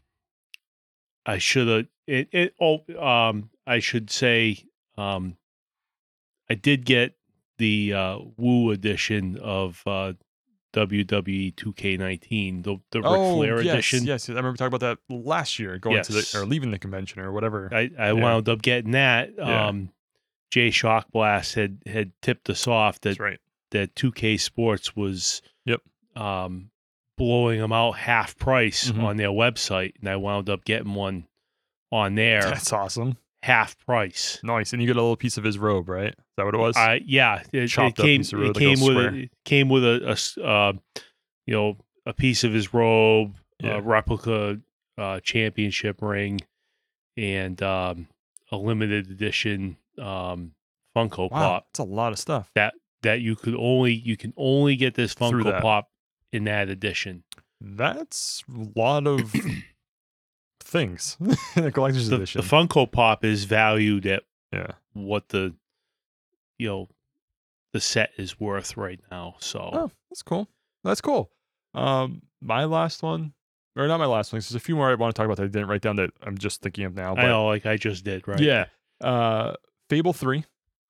I should have. It, it oh um, I should say um, I did get the uh, Woo edition of uh, W W E two K nineteen, the the Ric oh, Flair yes, edition. yes, I remember talking about that last year, going to Yes. the or leaving the convention or whatever. I, I wound up getting that. Yeah. Um, Jay Shockblast had had tipped us off that That's right. that two K Sports was Yep. um, blowing them out half price Mhm. on their website, and I wound up getting one on there That's awesome. half price. Nice, and you get a little piece of his robe, right? Is that what it was? I yeah, it, it Chopped up came piece of it robe, like a came with square. a, it came with a, a s- uh, you know a piece of his robe, Yeah. a replica uh, championship ring, and um, a limited edition um, Funko Wow, Pop that's a lot of stuff. that that you could only you can only get this Through Funko that. Pop in that edition. That's a lot of things in a collector's The, edition. the Funko Pop is valued at yeah. what the you know the set is worth right now. So Oh, that's cool. That's cool. Um, my last one, or not my last one. 'Cause there's a few more I want to talk about that I didn't write down that I'm just thinking of now. But I know, like I just did, right? yeah, uh, Fable three.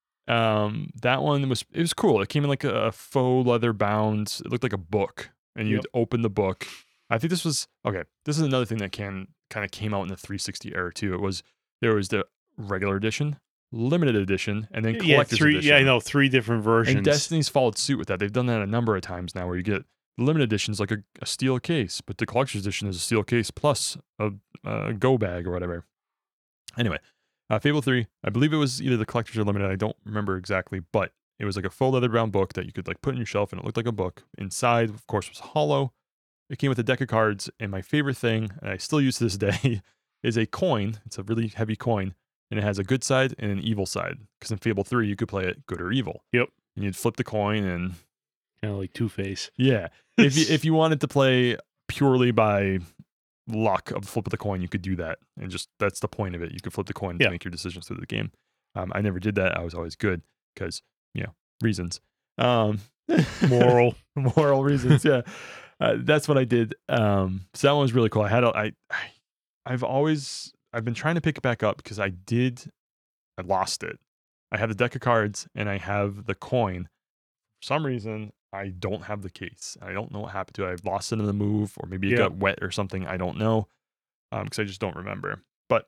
Um, that one was it was cool. It came in like a faux leather bound. It looked like a book, and you'd Yep. open the book. I think this was okay. This is another thing that can kind of came out in the three sixty era too. It was there was the regular edition, limited edition, and then Yeah, collector's three. edition. Yeah, I know three different versions. And Destiny's followed suit with that. They've done that a number of times now, where you get the limited edition is like a, a steel case, but the collector's edition is a steel case plus a, a go bag or whatever. Anyway, uh, Fable three, I believe it was either the collector's or limited. I don't remember exactly, but it was like a faux leather bound book that you could like put on your shelf, and it looked like a book. Inside, of course, was hollow. It came with a deck of cards, and my favorite thing, and I still use to this day, is a coin. It's a really heavy coin, and it has a good side and an evil side. Because in Fable three, you could play it good or evil. Yep. And you'd flip the coin, and Kind of like Two Face. yeah, if you if you wanted to play purely by luck of the flip of the coin, you could do that, and just that's the point of it. You could flip the coin Yeah. to make your decisions through the game. Um, I never did that. I was always good because you know reasons. Um, Moral. moral reasons. Yeah, uh, that's what I did. Um, so that one was really cool. I had a, I, I I've always I've been trying to pick it back up because I did I lost it. I have the deck of cards and I have the coin. For some reason, I don't have the case. I don't know what happened to it. I lost it in the move, or maybe it Yeah. got wet or something. I don't know because I just don't remember. But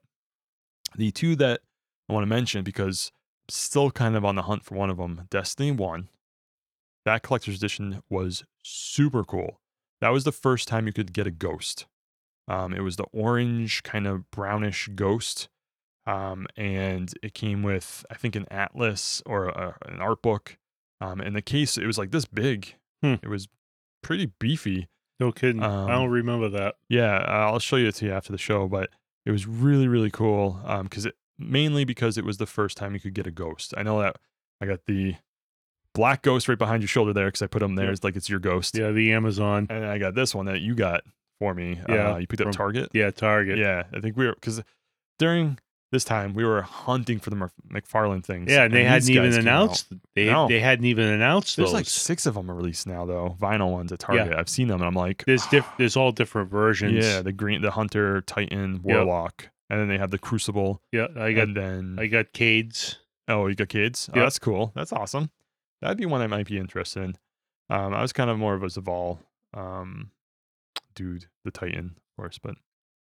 the two that I want to mention, because I'm still kind of on the hunt for one of them, Destiny one. That collector's edition was super cool. That was the first time you could get a ghost. Um, it was the orange, kind of brownish ghost. Um, and it came with, I think, an atlas or a, an art book. Um, and the case, it was like this big. Hmm. It was pretty beefy. No kidding. Um, I don't remember that. Yeah, I'll show you it to you after the show, but it was really, really cool. Um, because it mainly because it was the first time you could get a ghost. I know that I got the black ghost right behind your shoulder there because I put them there. Yep. It's like it's your ghost. Yeah, the Amazon. And I got this one that you got for me. Yeah, uh, you picked up from- Target. Yeah, Target. Yeah, I think we were because during this time we were hunting for the Mc- McFarlane things. Yeah, and they these hadn't even guys came out. announced. They No. they hadn't even announced There's those. like six of them released now though, vinyl ones at Target. I've seen them and I'm like, There's diff- There's all different versions. yeah, the green, the Hunter, Titan, Warlock, and then they have the Crucible. Yeah. I got and then I got Cades. oh, you got kids. Oh, Yep. that's cool. That's awesome. That'd be one I might be interested in. Um, I was kind of more of a Zaval um, dude, the Titan. course. But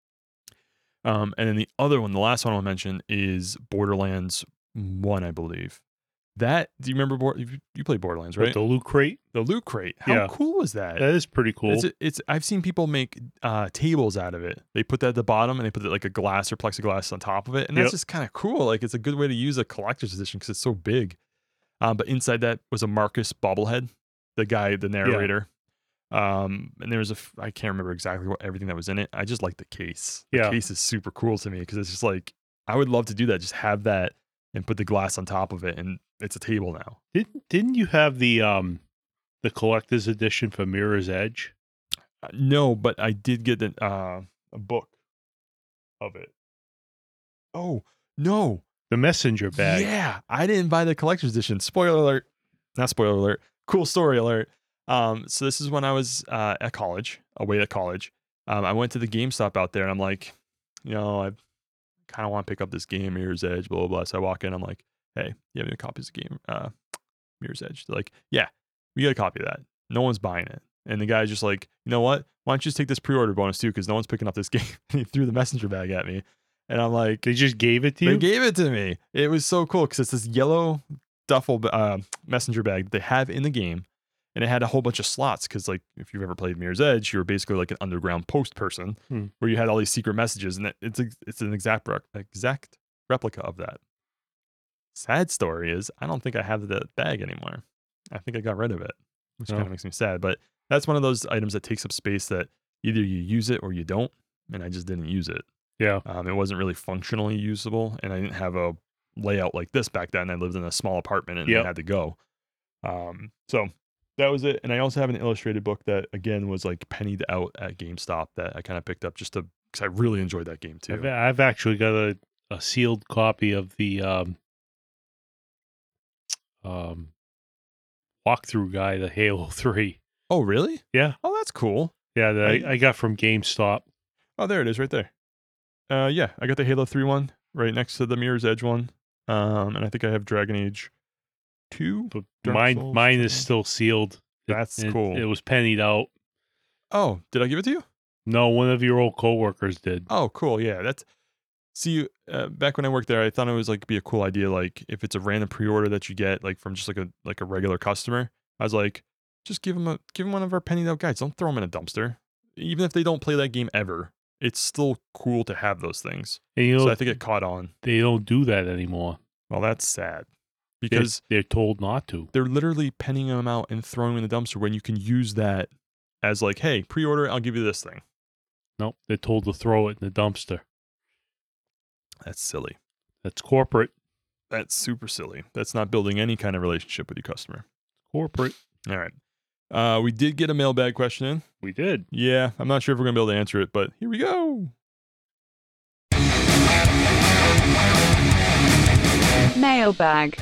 um, and then the other one, the last one I'll mention is Borderlands One, I believe. That do you remember? Bor- you, you played Borderlands, right? With the loot crate. The loot crate. How Yeah. cool was that? That is pretty cool. It's, it's I've seen people make uh, tables out of it. They put that at the bottom and they put it like a glass or plexiglass on top of it, and that's Yep. just kind of cool. Like it's a good way to use a collector's edition because it's so big. Um, but inside that was a Marcus bobblehead, the guy, the narrator. Um, and there was a f- I can't remember exactly what everything that was in it. I just like the case. The Yeah. case is super cool to me because it's just like I would love to do that. Just have that and put the glass on top of it, and it's a table now. Didn't didn't you have the um the collector's edition for Mirror's Edge? Uh, no, but I did get an, uh, a book of it. Oh no! The messenger bag. Yeah, I didn't buy the collector's edition. Spoiler alert! Not spoiler alert. Cool story alert. Um, so this is when I was uh, at college, away at college. Um, I went to the GameStop out there, and I'm like, you know, I kind of want to pick up this game, Mirror's Edge, blah blah blah. So I walk in, I'm like, hey, you have any copies of game, uh, Mirror's Edge? They're like, yeah, we got a copy of that. No one's buying it. And the guy's just like, you know what? Why don't you just take this pre-order bonus too? Because no one's picking up this game. And he threw the messenger bag at me, and I'm like, They just gave it to they you? gave it to me. It was so cool because it's this yellow duffel uh, messenger bag that they have in the game, and it had a whole bunch of slots. Because like if you've ever played Mirror's Edge, you were basically like an underground post person Hmm. where you had all these secret messages, and it- it's a, it's an exact rec- exact replica of that. Sad story is I don't think I have the bag anymore. I think I got rid of it, which Oh. kind of makes me sad. But that's one of those items that takes up space that either you use it or you don't, and I just didn't use it. Yeah. Um, it wasn't really functionally usable, and I didn't have a layout like this back then. I lived in a small apartment, and Yep. I had to go. Um, so that was it. And I also have an illustrated book that again was like pennied out at GameStop that I kind of picked up just to because I really enjoyed that game too. I've, I've actually got a, a sealed copy of the um, um, walkthrough guide of Halo three. Oh, really? Yeah. Oh, that's cool. Yeah, that I- I, I got from GameStop. Oh, there it is, right there. Uh, yeah, I got the Halo three one right next to the Mirror's Edge one. Um, and I think I have Dragon Age two. But Dark mine Souls mine is two. still sealed. It- That's it- cool. It was pennied out. Oh, did I give it to you? No, one of your old coworkers did. Oh, cool. Yeah, that's. See, uh, back when I worked there, I thought it was like be a cool idea. Like if it's a random pre-order that you get, like from just like a like a regular customer, I was like, just give them a give them one of our pennied out guides. Don't throw them in a dumpster. Even if they don't play that game ever, it's still cool to have those things. And you know, So I think it caught on. they don't do that anymore. Well, that's sad They're- because they're told not to. they're literally penning them out and throwing them in the dumpster when you can use that as like, hey, pre-order, I'll give you this thing. Nope, they're told to throw it in the dumpster. That's silly. That's corporate. That's super silly. That's not building any kind of relationship with your customer. Corporate. All right. Uh, we did get a mailbag question in. We did. Yeah, I'm not sure if we're going to be able to answer it, but here we go. Mailbag.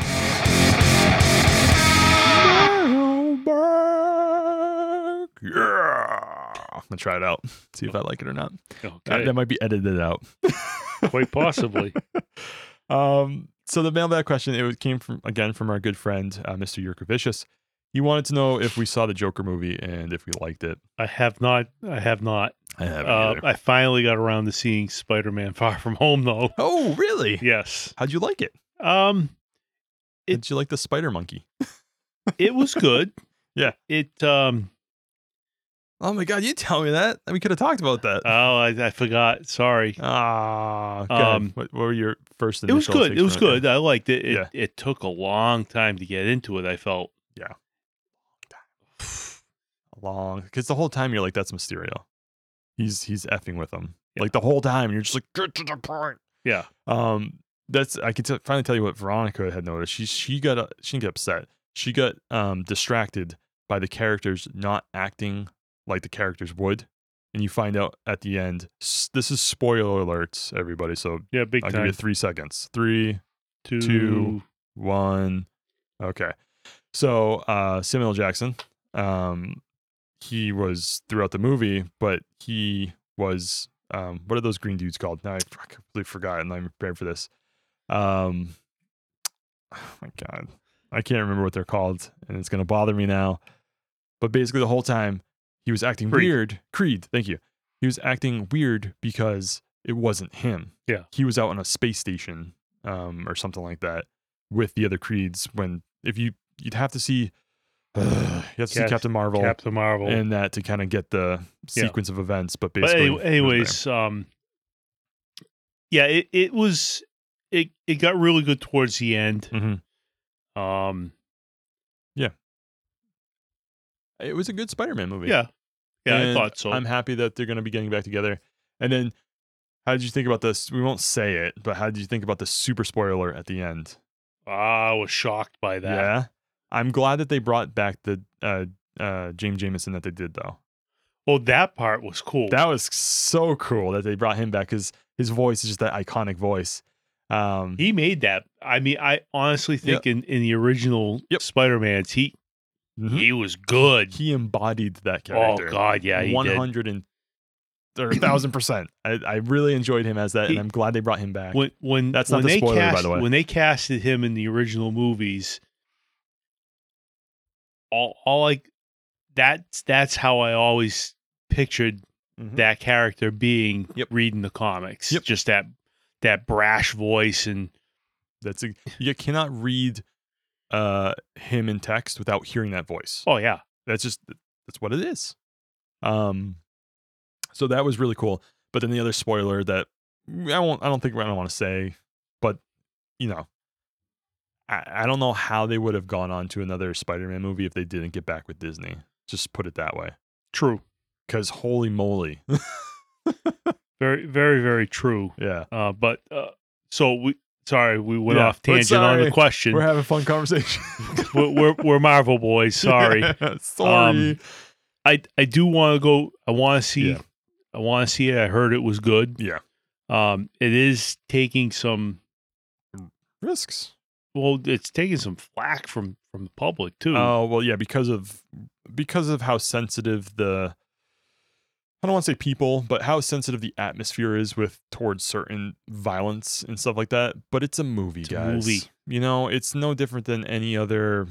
Mailbag. Yeah. I'm going to try it out. See if I like it or not. Uh, Okay. that might be edited out. Quite possibly. Um, so the mailbag question, it came from, again, from our good friend, uh, Mister Yurkovicius. He wanted to know if we saw the Joker movie and if we liked it. I have not. I have not. I haven't Uh, either. I finally got around to seeing Spider-Man: Far From Home, though. Oh, really? Yes. How'd you like it? Um, It- Did you like the spider monkey? it was good. Yeah. It. Um. Oh my God, you tell me that. We could have talked about that. Oh, I, I forgot. Sorry. Ah, good. Um, what, what were your first It was initial good. takes It was on good. I liked it. It, Yeah. it took a long time to get into it. I felt. Long, because the whole time you're like, that's Mysterio. He's he's effing with them. Yeah. Like the whole time you're just like, get to the point. Yeah. Um, that's I can t- finally tell you what Veronica had noticed. She she got uh, she didn't get upset. She got um distracted by the characters not acting like the characters would, and you find out at the end. s- This is spoiler alerts, everybody. So Yeah. Big I'll give time. you three seconds. Three, Two. two. one. Okay. So uh, Samuel L. Jackson, um, he was throughout the movie, but he was um, what are those green dudes called? Now I completely forgot, and I'm prepared for this. Um, oh my God, I can't remember what they're called, and it's gonna bother me now. But basically, the whole time he was acting Creed. weird. Creed, thank you. he was acting weird because it wasn't him. Yeah. He was out on a space station um, or something like that with the other Creeds. When if you you'd have to see, uh, you have to Cap- see Captain Marvel, Captain Marvel, and that to kind of get the Yeah. sequence of events. But but basically, any- anyways, um, yeah, it, it was it it got really good towards the end. hmm Um, it was a good Spider-Man movie. yeah, yeah, And I thought so. I'm happy that they're going to be getting back together. And then, how did you think about this? We won't say it, but how did you think about the super spoiler at the end? I was shocked by that. Yeah, I'm glad that they brought back the uh, uh, James Jameson that they did, though. Oh, that part was cool. That was so cool that they brought him back because his voice is just that iconic voice. Um, he made that. I mean, I honestly think in, in the original Yep. Spider-Man's, he mhm. he was good. he embodied that Oh character. God, yeah, he one did. hundred and or a thousand percent. I, I really enjoyed him as that, He- and I'm glad they brought him back. When when That's not when the they spoiler, by cast, the way. When they casted him in the original movies, all all like that's that's how I always pictured Mhm. that character being Yep. reading the comics. Yep. Just that that brash voice and That's a, you cannot read uh, him in text without hearing that voice. oh yeah. That's just that's what it is. Um, so that was really cool. But then the other spoiler that I won't, I don't think I don't want to say, but you know, I, I don't know how they would have gone on to another Spider-Man movie if they didn't get back with Disney. Just put it that way. True. Because holy moly, Very very very true. yeah, Uh, but uh, so we sorry we went Yeah, off we're tangent on the sorry. question. we're having a fun conversation. we're, we're we're Marvel boys. Sorry. Yeah, sorry. Um, I I do want to go. I want to see. Yeah. I want to see it. I heard it was good. yeah, Um, it is taking some. risks. Well, it's taking some flack from from the public too. Oh well, yeah, because of because of how sensitive the I don't want to say people, but how sensitive the atmosphere is with towards certain violence and stuff like that. But it's a movie, It's a guys. movie. You know, it's no different than any other.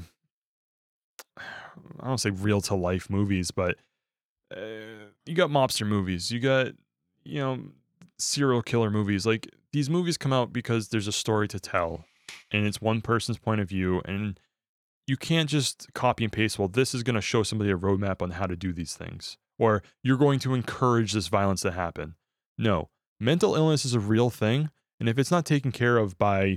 I don't say real to life movies, but uh, you got mobster movies, you got you know serial killer movies. Like these movies come out because there's a story to tell, and it's one person's point of view, and you can't just copy and paste. Well, this is going to show somebody a roadmap on how to do these things, or you're going to encourage this violence to happen. No, mental illness is a real thing, and if it's not taken care of by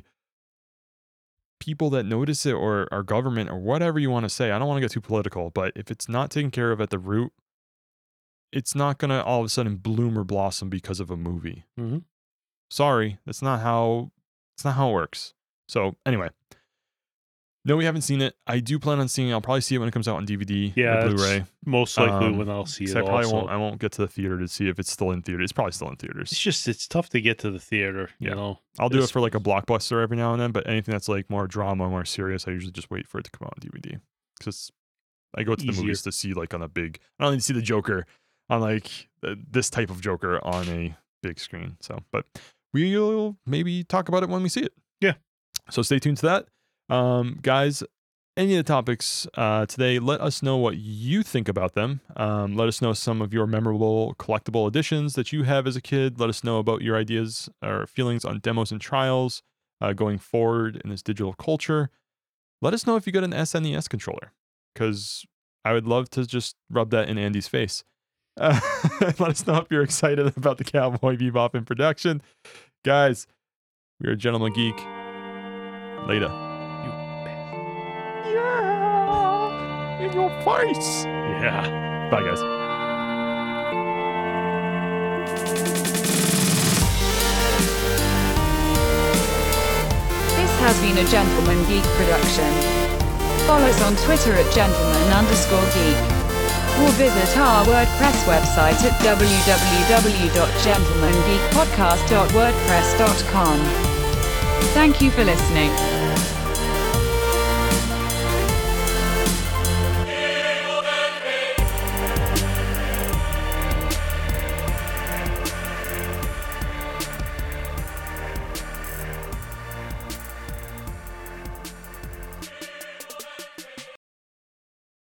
people that notice it or our government or whatever you want to say, I don't want to get too political, but if it's not taken care of at the root, it's not going to all of a sudden bloom or blossom because of a movie. Mhm. Sorry, that's not how it's not how it works. So anyway, no, we haven't seen it. I do plan on seeing it. I'll probably see it when it comes out on D V D Yeah, or that's Blu-ray. most likely Um, when I'll see it. So I probably also. won't. I won't get to the theater to see if it's still in theater. It's probably still in It's theaters. just it's tough to get to the theater. You Yeah. know. I'll do it it's- for like a blockbuster every now and then, but anything that's like more drama, more serious, I usually just wait for it to come out on D V D because I go to the Easier. movies to see like on a big. I don't need to see the Joker on like uh, this type of Joker on a big screen. So, but we'll maybe talk about it when we see it. Yeah. So stay tuned to that, um, guys. Any of the topics uh, today, let us know what you think about them. Um, let us know some of your memorable collectible editions that you have as a kid. Let us know about your ideas or feelings on demos and trials uh, going forward in this digital culture. Let us know if you got an S N E S controller, because I would love to just rub that in Andy's face. Uh, let us know if you're excited about the Cowboy Bebop in production. Guys, we are Gentleman Geek. Later. Yeah, in your face. Yeah. Bye, guys. This has been a Gentleman Geek production. Follow us on Twitter at gentleman underscore geek. Or visit our WordPress website at w w w dot gentleman geek podcast dot wordpress dot com. Thank you for listening.